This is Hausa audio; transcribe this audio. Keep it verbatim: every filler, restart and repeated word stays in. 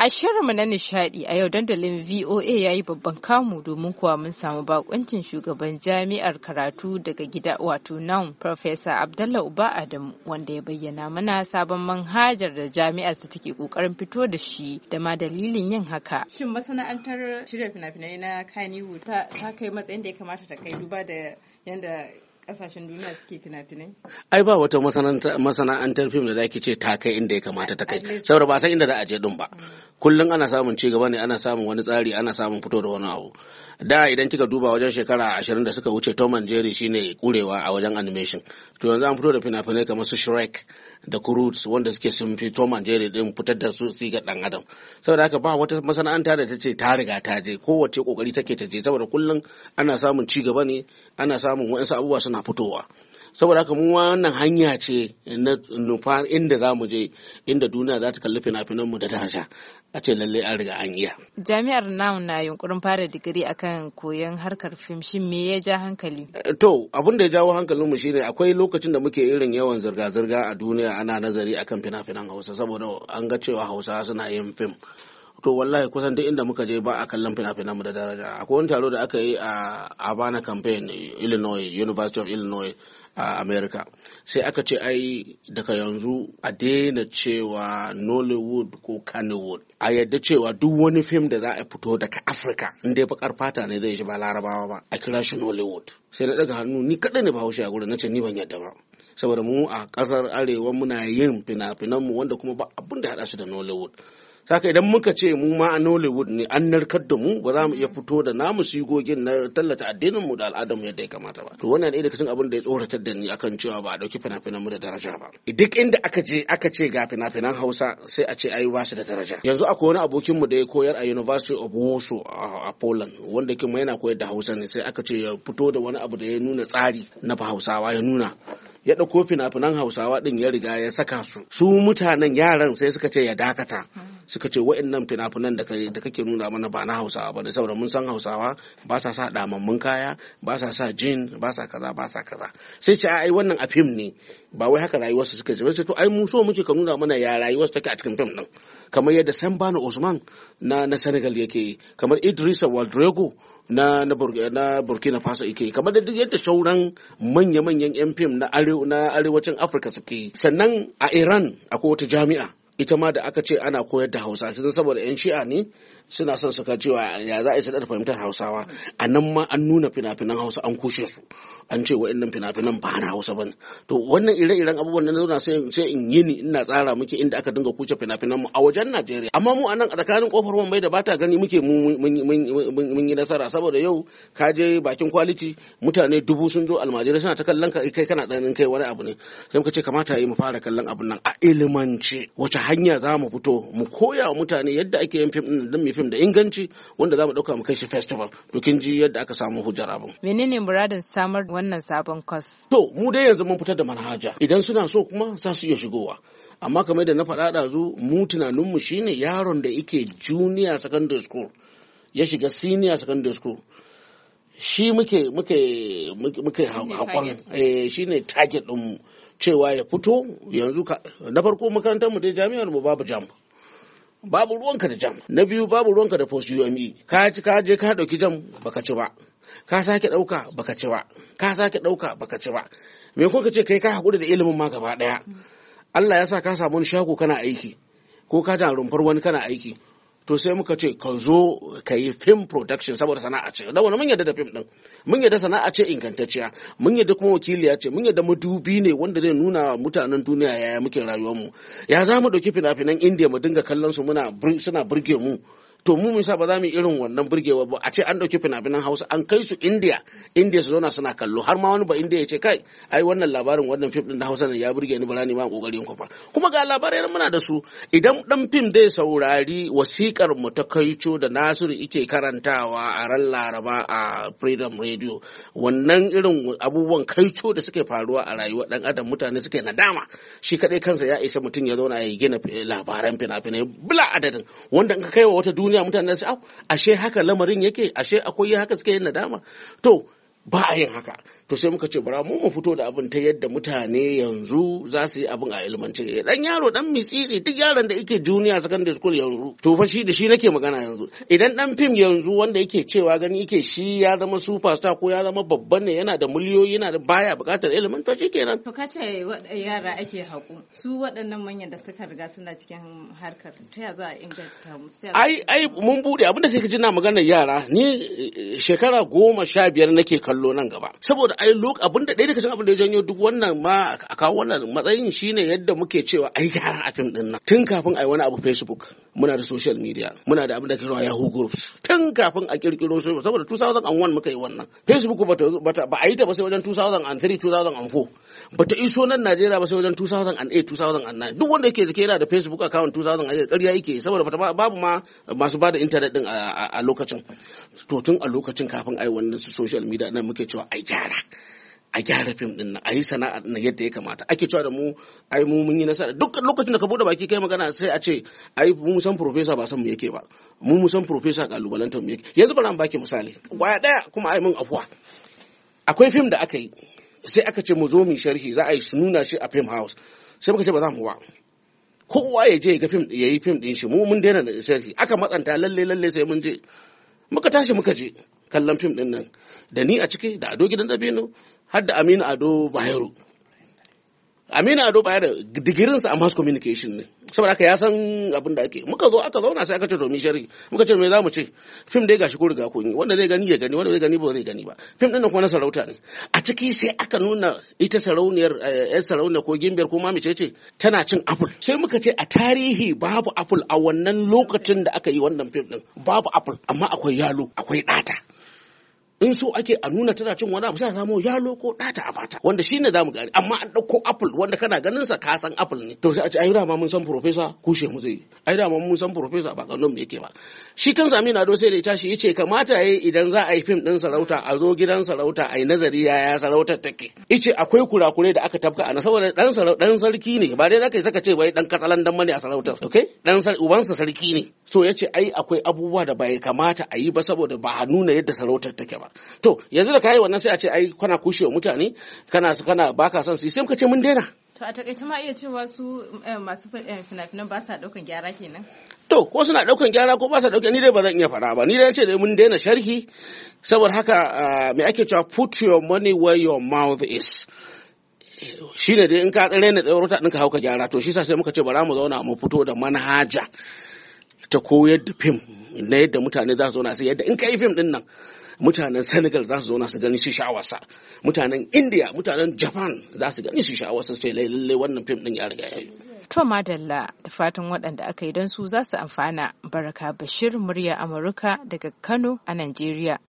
A shirinmu na nishadi a yau dandalin V O A ya yi babban kamu domin kuwa mun samu bakuncin shugaban jami'ar karatu daga gida wato Naum Professor Abdallah Uba Adamu wanda ya bayyana mana sabon manhajar da jami'ar su take kokarin fito da shi da ma dalilin yin haka. Shin masana'antar shirya fina-finai na Kannywood ta kai matsayin da ya kamata ta kai duba da yanda kasashen duniya suke fina-finai? Ai ba wata masana'antar fim da zaki ce ta kai inda ya kamata ta kai, saboda ba san inda za a je din ba. Kullum ana samun ci gaba ne, ana samun wani tsari, ana samun fito da wani abu. Da idan kika duba wajen shekara ashirin da suka wuce Tom and Jerry shine kurewa a wajen animation. To yanzu an fito da fina-finai kamar su Shrek da Croods wanda suke sun fi Tom and Jerry din fitar da su siga dan adam. Saboda haka ba wata masana'anta da ta ce ta riga ta je, kowace kokari take ta je, saboda kullum ana samun ci gaba ne, ana samun waɗansu abubuwa suna fitowa. Saboda haka mu wannan hanya ce na nufa inda za mu je, inda duniya za ta kalli fina-finan mu da daraja, a ce lalle an riga an iya. Jami'ar Naum na yunkurin fara digiri akan koyon harkar fim, shin me ya ja hankali? To abin da ya jawo hankalin mu shine akwai lokacin da muke irin yawan zirga-zirga a duniya ana nazari akan fina-finan Hausa, saboda an ga cewa Hausawa suna yin fim. To wallahi kusan duk inda muka je ba a kallon fina-finan mu da daraja. Akwai wani taro da aka yi a Urbana campaign, Illinois, University of Illinois a America. Sai aka ce ai daga yanzu a daina cewa Nollywood ko Kannywood. A yadda cewa duk wani fim da za a fito daga Africa in dai bakar fata ne zai shi ba Larabawa ba, a kira shi Nollywood. Sai na daga hannu ni kadai ne Bahaushe a gurin, nace ni ban yadda ba. Saboda mu a kasar Arewa muna yin fina-finan mu wanda kuma ba abin da hada shi da Nollywood. Saka idan muka ce mu ma a Nollywood ne an narkar da mu, ba za mu iya fito da namu sigogin na tallata addinin mu da al'adar mu yadda ya kamata ba. To wannan ne daga cikin abin da ya tsoratar da ni akan cewa ba a dauki fina-finan mu da daraja ba. Duk inda aka je aka ce ga fina-finan Hausa sai a ce ai ba su da daraja. Yanzu akwai wani abokin mu da ya koyar a University of Warsaw a Poland wanda kuma yana koyar da Hausa ne, sai aka ce ya fito da wani abu da ya nuna tsari na Hausawa, ya nuna ya ɗauko fina-finan Hausawa ɗin ya riga ya saka su. Su mutanen yaran sai suka ce ya dakata. Suka ce wa'annan fina-finan da kake nuna mana ba na Hausawa ba ne, saboda mun san Hausawa ba sa sa damammun kaya, ba sa sa jin, ba sa kaza, ba sa kaza. Sai ce ai wannan a fim ne, ba wai haka rayuwarsu suka ce. Sai to ai mu so muke ka nuna mana ya rayuwarsu take a cikin fim ɗin. Kamar yadda Sambano Usman na na Senegal yake yi, kamar Idrissa Waldrego na na Burkina Faso yake, kamar da duk yadda sauran manya-manyan yan fim na arewacin Afirka suke yi. Sannan a Iran akwai wata jami'a ita ma da aka ce ana koyar da Hausa, sun saboda yan shi'a ne suna son suka cewa ya za a yi sadar fahimtar Hausawa. A nan ma an nuna fina-finan Hausa an kushe su, an ce wa'annan fina-finan ba na Hausa bane. To wannan ire-iren abubuwan da zauna sai sai in yi ni ina tsara muke inda aka dinga kuce fina-finan mu a wajen Najeriya. Amma mu a nan a tsakanin kofar Wambai da bata gani muke mun yi nasara, saboda yau ka je bakin kwaliti mutane dubu sun zo almajirai suna ta kallon ka, kai kana ɗanin kai wani abu ne. Sai muka ce kamata yi mu fara kallon abun nan a ilimance, wace hanya za mu fito mu koya wa mutane yadda ake yin fim din, don mu fim da inganci wanda za mu ɗauka mu kai shi festival. To kin ji yadda aka samu hujjar abin. Menene muradin samar wannan sabon kwas? To mu dai yanzu mun fitar da manhaja, idan suna so kuma za su iya shigowa. Amma kamar da na faɗa ɗazu, mu tunaninmu shine yaron da yake junior secondary school ya shiga senior secondary school, shi muke muke muke haƙon, eh shine target ɗinmu, cewa ya fito yanzu. Na farko makarantar mu dai jami'ar mu babu jam, babu ruwanka da jam. Na biyu babu ruwanka da post U M E, ka ci ka je ka dauki jam baka ci ba, ka sake dauka baka ci ba, ka sake dauka baka ci ba. Me ko ka ce kai ka hakuri da ilimin ma gaba daya? Allah ya sa ka samu wani shago kana aiki, ko ka ta rumfar wani kana aiki, to sai muka ce ka zo ka yi film production, saboda sana'a ce. Da wani mun yadda da film din, mun yadda sana'a ce ingantacciya, mun yadda kuma wakiliya ce, mun yadda madubi ne wanda zai nuna mutanen duniya yaya muke rayuwar mu. Ya za mu dauki fina-finan India mu dinga kallon su muna suna burge mu. To mu misa ba za mu irin wannan burgewa ba, a ce an dauki fina-finan Hausa an kai su India, India su zauna suna kallo, har ma wani ba India ya ce kai ai wannan labarin wannan film din na Hausa ne ya burge ni, bara ni ma kokarin kwafa. Kuma ga labarai muna da su. Idan dan film zai saurari wasikar mu ta Kaico da Nasiru yake karantawa a ran Laraba a Freedom Radio, wannan irin abubuwan Kaico da suke faruwa a rayuwar dan adam, mutane suke nadama, shi kadai kansa ya isa mutum ya zauna ya gina labaran fina-finai bila adadin, wanda in ka kai wa wata duniya mutane su au ashe haka lamarin yake, ashe akwai haka suke yin nadama. To ba a yin haka. To sai muka ce bara mu mu fito da abin ta yadda mutane yanzu za su yi abin a ilmance. Dan yaro dan mitsitsi duk yaron da yake junior secondary school yanzu to fa shi da shi nake magana yanzu. Idan dan fim yanzu wanda yake cewa gani yake shi ya zama superstar ko ya zama babban ne yana da miliyoyi yana da baya bukatar ilimin to shi kenan. To ka ce yara ake haƙu su waɗannan manyan da suka riga suna cikin harkar ta ya za a inganta musu. Ai ai mun bude abinda sai ka ji na maganar yara ni shekara goma sha biyar nake kallo nan gaba saboda ai lok abinda ɗaya daga cikin abin da ya janyo duk wannan ma a kawo wannan matsayin shine yadda muke cewa ai gyara a fim din nan tun kafin ai wani abu Facebook muna da social media muna da abin da ke cewa Yahoo groups tun kafin a kirkiro su saboda two thousand one muka yi wannan Facebook bata bata ba a yi ta ba sai wajen two thousand three two thousand four bata iso nan Najeriya ba sai wajen two thousand eight two thousand nine duk wanda yake da yana da Facebook account two thousand eight ƙarya yake saboda bata babu ma masu bada internet din a lokacin to tun a lokacin kafin ai wannan social media nan muke cewa ai gyara a gyara fim din nan a yi sana'a na yadda ya kamata ake cewa da mu ai mu mun yi nasara duk lokacin da ka bude baki kai magana sai a ce ai mu san professor ba san mu yake ba mu mu san professor kalubalantar mu yake yanzu bari an baki misali kwaya daya kuma ai mun afuwa akwai fim da aka yi sai aka ce mu zo mu sharhi za a yi nuna shi a film house sai muka ce ba za mu ba kowa ya je ga fim ya yi fim din shi mu mun daina sharhi aka matsanta lalle lalle sai mun je muka tashi muka je kallon fim din nan da ni a ciki da Ado Gidan Dabino har da Aminu Ado Bayero. Aminu Ado Bayero digirinsa a mass communication ne saboda haka ya san abin da ake muka zo aka zauna sai aka ce to mi shari muka ce me za mu ce fim dai gashi ko riga ko yi wanda zai gani ya gani wanda zai gani ba zai gani ba fim din nan kuma na sarauta ne a ciki sai aka nuna ita sarauniyar yan sarauniya ko gimbiyar ko mamice ce tana cin apple sai muka ce a tarihi babu apple a wannan lokacin da aka yi wannan fim din babu apple amma akwai yalo akwai ɗata in so ake a nuna tana cin wani abu sai a samu yalo ko ɗata a bata wanda shine zamu gani amma an ɗauko apple wanda kana ganin sa ka san apple ne to sai a ce ai dama mun san professor kushe mu zai ai dama mun san professor ba kanon me yake ba shi kansa Aminu Ado sai da ya tashi yace kamata yayi idan za a yi film din sarauta a zo gidan sarauta ai nazari yaya sarautar take yace akwai kurakure da aka tafka ana saboda dan sarauta dan sarki ne ba dai zaka saka ce bai dan katsalan dan mane a sarautar okay dan ubansa sarki ne so yace ai akwai abubuwa da bai kamata a yi ba saboda ba a nuna yadda sarautar take ba to yanzu da kai wannan sai a ce ai kana kushewa mutane kana kana baka son su sai muka ce mun daina. To a takaice ma iya cewa su masu fina-finan ba sa daukan gyara kenan. To ko suna daukan gyara ko ba sa daukan ni dai ba zan iya fara ba ni dai ce dai mun daina sharhi saboda haka me ake cewa put your money where your mouth is. Shi ne dai in ka tsare ne tsayar ta ɗinka hauka gyara to shi sa sai muka ce bara mu zauna mu fito da manhaja ta koyar da fim na yadda mutane za su zauna sai yadda in ka yi fim din nan mutanen Senegal za su zauna su gani su sha'awarsa mutanen India mutanen Japan za su gani su sha'awarsa sai lalle wannan fim din ya riga ya yi. To madalla da fatan waɗanda aka yi don su za su amfana. Baraka Bashir, murya Amurka daga Kano a Najeriya.